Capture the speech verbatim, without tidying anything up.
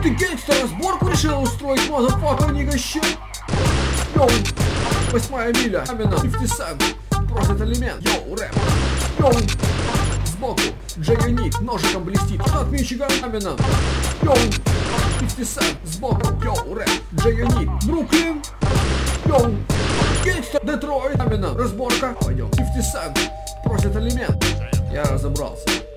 Ах ты гангстер, разборку решил устроить, мазафакер, не гощу. Йоу, восьмая миля, Амина, пятьдесят Cent, просит элемент, йоу, рэп. Йоу, сбоку, Джей Юник, ножиком блестит, от Мичиган, Амина. Йоу, пятьдесят Cent, сбоку, йоу, рэп, Джей Юник, Бруклин. Йоу, гангстер, Детройт, Амина, разборка. Пойдем, пятьдесят Cent, просит элемент. Я разобрался.